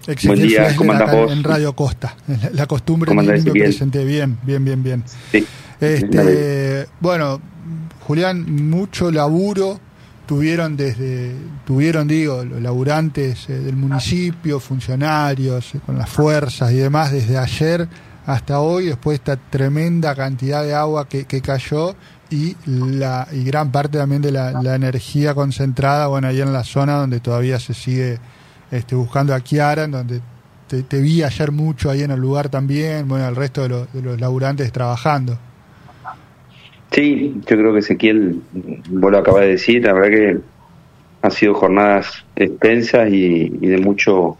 Buen día, ¿cómo andás vos? En Radio Costa, la costumbre ¿Cómo andás, me Ezequiel? presenté bien. Sí. Bueno, Julián, mucho laburo tuvieron los laburantes del municipio, funcionarios, con las fuerzas y demás, desde ayer hasta hoy, después de esta tremenda cantidad de agua que cayó y gran parte también de la energía concentrada, bueno, ahí en la zona donde todavía se sigue buscando a Chiara, en donde te vi ayer mucho ahí en el lugar también, bueno, el resto de los laburantes trabajando. Sí, yo creo que Ezequiel, vos lo acabas de decir, la verdad que han sido jornadas extensas y de mucho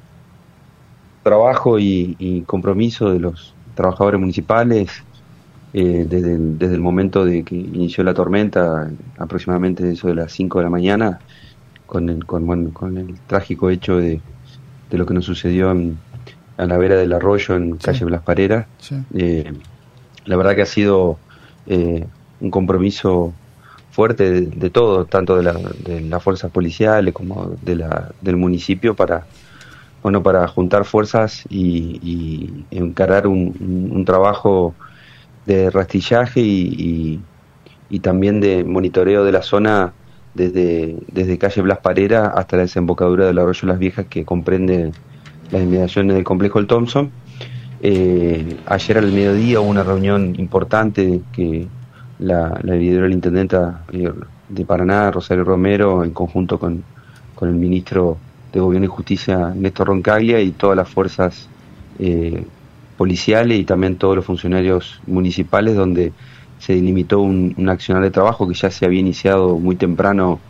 trabajo y compromiso de los trabajadores municipales desde el momento de que inició la tormenta, aproximadamente eso de las 5 de la mañana, con el trágico hecho de lo que nos sucedió a la vera del arroyo en calle Blas Parera. Sí. La verdad que ha sido un compromiso fuerte de todo, tanto de las fuerzas policiales como del municipio para juntar fuerzas y encarar un trabajo de rastrillaje y también de monitoreo de la zona desde calle Blas Parera hasta la desembocadura del arroyo Las Viejas, que comprende las inmediaciones del complejo El Thompson. Ayer al mediodía hubo una reunión importante que la lideró la intendenta de Paraná, Rosario Romero, en conjunto con el ministro de Gobierno y Justicia, Néstor Roncaglia, y todas las fuerzas policiales y también todos los funcionarios municipales, donde se delimitó un accionar de trabajo que ya se había iniciado muy temprano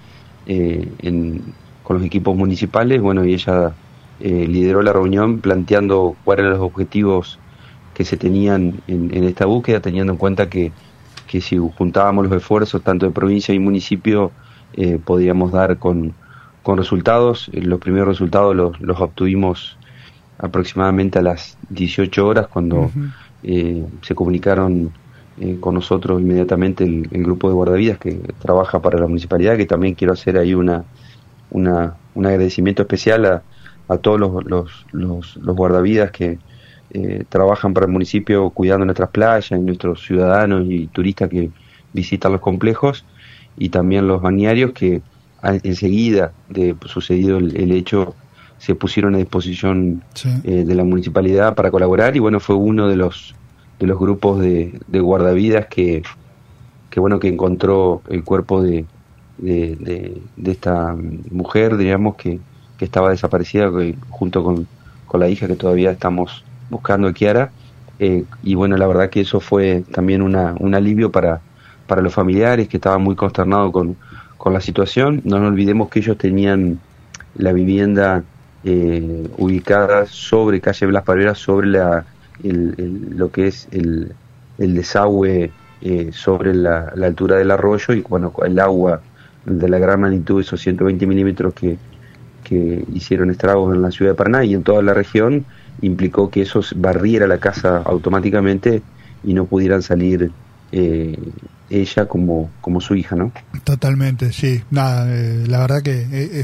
con los equipos municipales. Bueno, y ella lideró la reunión planteando cuáles eran los objetivos que se tenían en esta búsqueda, teniendo en cuenta que si juntábamos los esfuerzos tanto de provincia y municipio, podíamos dar con resultados. Los primeros resultados los obtuvimos aproximadamente a las 18 horas, cuando se comunicaron con nosotros inmediatamente el grupo de guardavidas que trabaja para la municipalidad, que también quiero hacer ahí un agradecimiento especial a todos los guardavidas que trabajan para el municipio cuidando nuestras playas y nuestros ciudadanos y turistas que visitan los complejos, y también los balnearios que enseguida de sucedido el hecho se pusieron a disposición de la municipalidad para colaborar. Y bueno, fue uno de los grupos de guardavidas que encontró el cuerpo de esta mujer, digamos, que estaba desaparecida, junto con la hija, que todavía estamos buscando a Chiara. Y bueno, la verdad que eso fue también un alivio para los familiares, que estaban muy consternados con la situación. No nos olvidemos que ellos tenían la vivienda ubicada sobre calle Blas Parera, sobre lo que es el desagüe sobre la altura del arroyo, y bueno, el agua de la gran magnitud, esos 120 milímetros que hicieron estragos en la ciudad de Paraná y en toda la región, implicó que eso barriera la casa automáticamente y no pudieran salir ella como su hija, ¿no? Totalmente, sí. Nada, la verdad que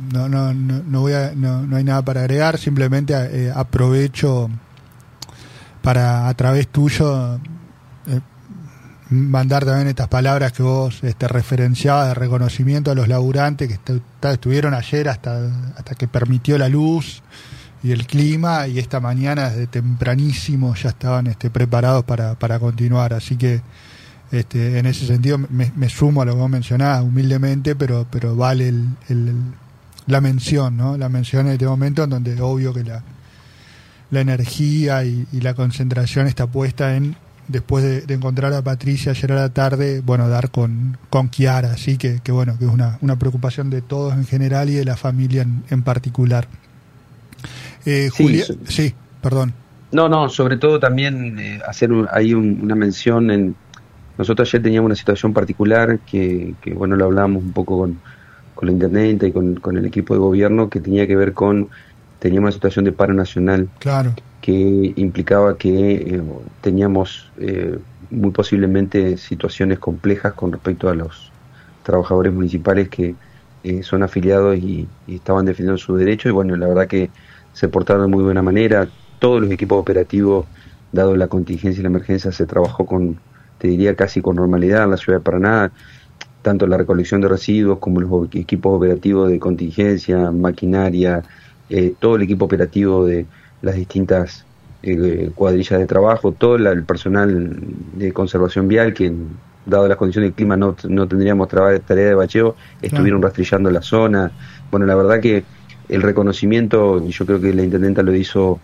no hay nada para agregar. Simplemente aprovecho para, a través tuyo, mandar también estas palabras que vos referenciabas de reconocimiento a los laburantes que estuvieron ayer hasta que permitió la luz y el clima, y esta mañana desde tempranísimo ya estaban preparados para continuar. Así que en ese sentido me sumo a lo que vos mencionabas humildemente, pero vale la mención, ¿no? La mención en este momento, en donde obvio que la energía y la concentración está puesta en, después de encontrar a Patricia ayer a la tarde, bueno, dar con Chiara. Así que bueno, que es una preocupación de todos en general y de la familia en particular. Julia, sí, perdón. No, sobre todo también hacer ahí una mención. Nosotros ayer teníamos una situación particular que bueno, lo hablábamos un poco con la intendente y con el equipo de gobierno, que tenía que ver teníamos una situación de paro nacional. Claro. Que implicaba que teníamos muy posiblemente situaciones complejas con respecto a los trabajadores municipales que son afiliados y estaban defendiendo sus derechos. Y bueno, la verdad que se portaron de muy buena manera. Todos los equipos operativos, dado la contingencia y la emergencia, se trabajó con, te diría, casi con normalidad en la ciudad de Paraná, tanto la recolección de residuos como los equipos operativos de contingencia, maquinaria, todo el equipo operativo de las distintas cuadrillas de trabajo, todo el personal de conservación vial que, dado las condiciones del clima, no tendríamos tarea de bacheo, estuvieron rastrillando la zona. Bueno, la verdad que el reconocimiento, y yo creo que la intendenta lo hizo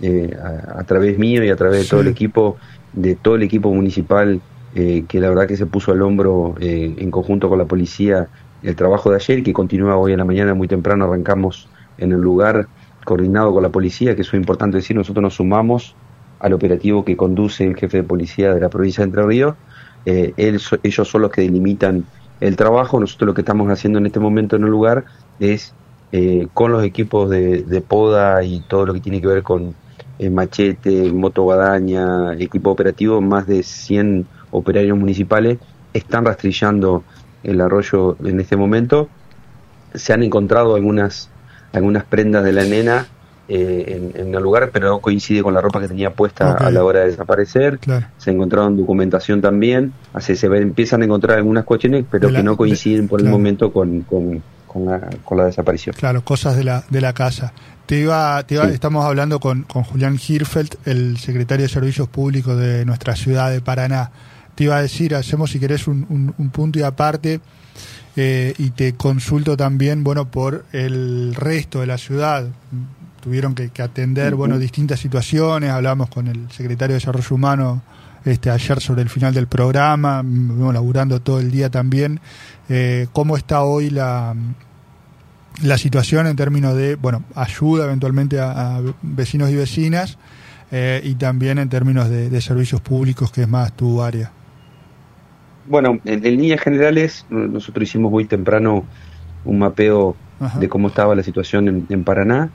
a través mío y a través de todo el equipo, municipal, que la verdad que se puso al hombro en conjunto con la policía el trabajo de ayer, que continúa hoy en la mañana muy temprano. Arrancamos en el lugar coordinado con la policía, que eso es importante decir. Nosotros nos sumamos al operativo que conduce el jefe de policía de la provincia de Entre Ríos. Ellos son los que delimitan el trabajo. Nosotros lo que estamos haciendo en este momento en el lugar es con los equipos de poda y todo lo que tiene que ver con machete, motoguadaña, equipo operativo, más de 100 operarios municipales están rastrillando el arroyo en este momento. Se han encontrado algunas prendas de la nena en el lugar, pero no coincide con la ropa que tenía puesta a la hora de desaparecer. Claro. Se encontraron documentación también, empiezan a encontrar algunas cuestiones, pero que no coinciden por el momento con la desaparición. Claro, cosas de la casa. Estamos hablando con Julián Hirfeld, el secretario de Servicios Públicos de nuestra ciudad de Paraná. Te iba a decir, hacemos si querés un punto y aparte, y te consulto también, por el resto de la ciudad. Tuvieron que atender, distintas situaciones. Hablamos con el secretario de Desarrollo Humano ayer sobre el final del programa, laburando todo el día también. ¿Cómo está hoy la situación en términos de, ayuda eventualmente a vecinos y vecinas, y también en términos de servicios públicos, que es más tu área? Bueno, en líneas generales, nosotros hicimos muy temprano un mapeo de cómo estaba la situación en Paraná.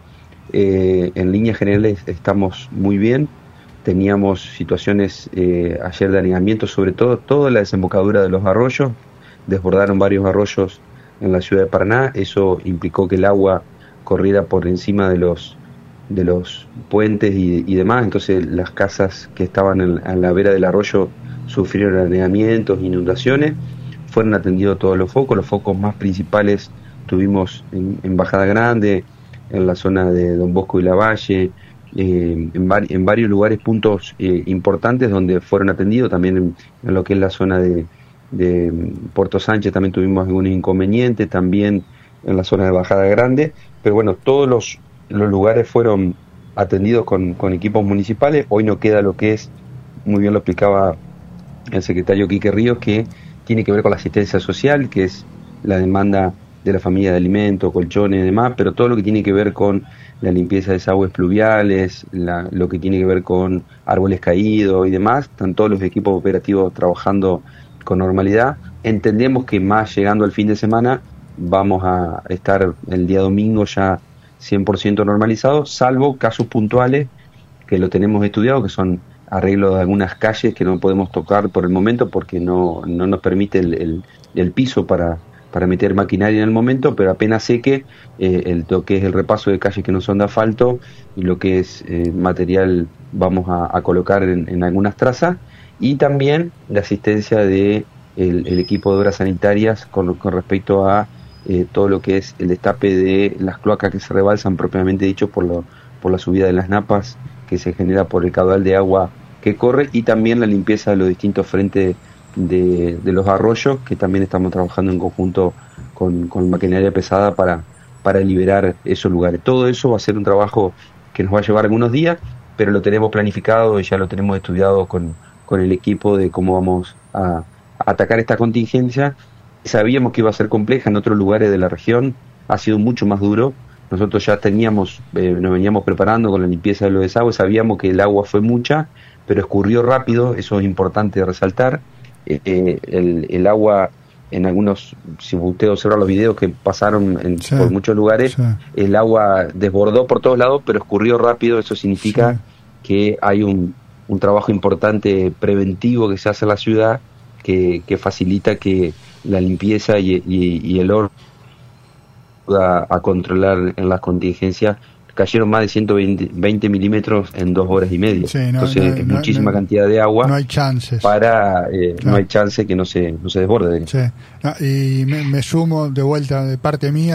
En líneas generales estamos muy bien. Teníamos situaciones ayer de anegamiento, sobre todo toda la desembocadura de los arroyos. Desbordaron varios arroyos en la ciudad de Paraná. Eso implicó que el agua corriera por encima de los puentes y demás. Entonces las casas que estaban en la vera del arroyo sufrieron anegamientos, inundaciones. Fueron atendidos todos los focos más principales tuvimos en Bajada Grande, en la zona de Don Bosco y Lavalle, en varios lugares, puntos importantes donde fueron atendidos. También en lo que es la zona de Puerto Sánchez también tuvimos algunos inconvenientes, también en la zona de Bajada Grande, pero todos los lugares fueron atendidos con equipos municipales. Hoy no queda lo que es, muy bien lo explicaba el secretario Quique Ríos, que tiene que ver con la asistencia social, que es la demanda de la familia de alimentos, colchones y demás, pero todo lo que tiene que ver con la limpieza de desagües pluviales, lo que tiene que ver con árboles caídos y demás, están todos los equipos operativos trabajando con normalidad. Entendemos que más llegando al fin de semana vamos a estar el día domingo ya 100% normalizados, salvo casos puntuales que lo tenemos estudiado, que son arreglos de algunas calles que no podemos tocar por el momento porque no nos permite el piso para meter maquinaria en el momento, pero apenas seque, lo que es el repaso de calles que no son de asfalto y lo que es material vamos a colocar en algunas trazas, y también la asistencia de el equipo de obras sanitarias con respecto a todo lo que es el destape de las cloacas que se rebalsan, propiamente dicho, por la subida de las napas que se genera por el caudal de agua que corre, y también la limpieza de los distintos frentes de los arroyos, que también estamos trabajando en conjunto con maquinaria pesada para liberar esos lugares. Todo eso va a ser un trabajo que nos va a llevar algunos días, pero lo tenemos planificado y ya lo tenemos estudiado con el equipo de cómo vamos a atacar esta contingencia. Sabíamos que iba a ser compleja. En otros lugares de la región ha sido mucho más duro. Nosotros ya nos veníamos preparando con la limpieza de los desagües, sabíamos que el agua fue mucha, pero escurrió rápido, eso es importante resaltar. El agua en algunos, si usted observa los videos que pasaron por muchos lugares, el agua desbordó por todos lados, pero escurrió rápido. Eso significa que hay un trabajo importante preventivo que se hace en la ciudad, que facilita que la limpieza y el orden a controlar en las contingencias cayeron más de 120 milímetros en 2 horas y media. Sí, entonces es muchísima cantidad de agua. No hay chances. No hay chance que no se desborde. Sí. Y me sumo de vuelta de parte mía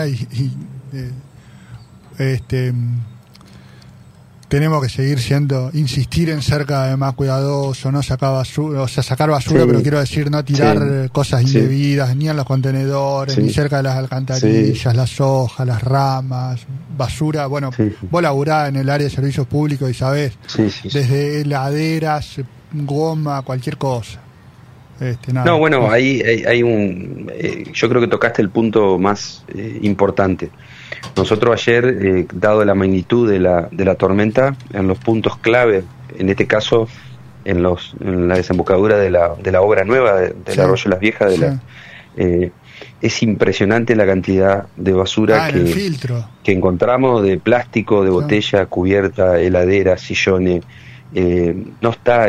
tenemos que seguir insistir en ser cada vez más cuidadoso, no sacar basura, sacar basura, sí, pero quiero decir no tirar cosas indebidas, ni en los contenedores, ni cerca de las alcantarillas, las hojas, las ramas, basura. Bueno, vos laburás en el área de servicios públicos y sabés, desde heladeras, goma, cualquier cosa. Nada. No, bueno, ahí hay yo creo que tocaste el punto más importante. Nosotros ayer, dado la magnitud de la tormenta, en los puntos clave, en este caso en la desembocadura de la obra nueva del arroyo Las Viejas, es impresionante la cantidad de basura que encontramos, de plástico, de botella, cubierta, heladera, sillones. No está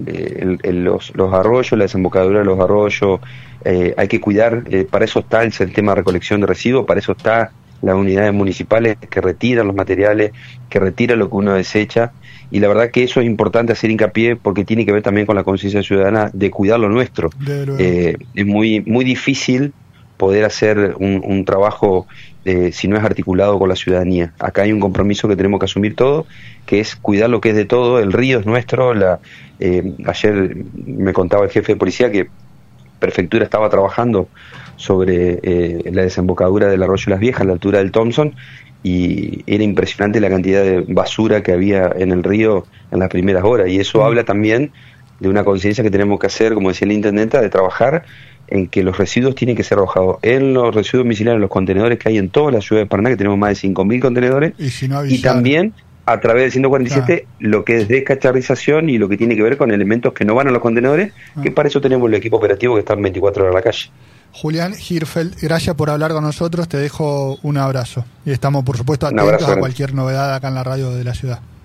los arroyos, la desembocadura de los arroyos, hay que cuidar, para eso está el sistema de recolección de residuos, para eso está las unidades municipales que retiran los materiales, que retiran lo que uno desecha, y la verdad que eso es importante hacer hincapié porque tiene que ver también con la conciencia ciudadana de cuidar lo nuestro. Es muy, muy difícil poder hacer un trabajo si no es articulado con la ciudadanía. Acá hay un compromiso que tenemos que asumir todos, que es cuidar lo que es de todo. El río es nuestro. Ayer me contaba el jefe de policía que Prefectura estaba trabajando sobre la desembocadura del arroyo Las Viejas, a la altura del Thompson, y era impresionante la cantidad de basura que había en el río en las primeras horas, y eso habla también de una conciencia que tenemos que hacer, como decía el intendente, de trabajar en que los residuos tienen que ser arrojados en los residuos domiciliarios, en los contenedores que hay en toda la ciudad de Paraná, que tenemos más de 5.000 contenedores, y también a través del 147 lo que es descacharrización y lo que tiene que ver con elementos que no van a los contenedores, que para eso tenemos el equipo operativo que están 24 horas en la calle. Julián Hirfeld, gracias por hablar con nosotros, te dejo un abrazo y estamos por supuesto atentos a cualquier novedad acá en la radio de la ciudad.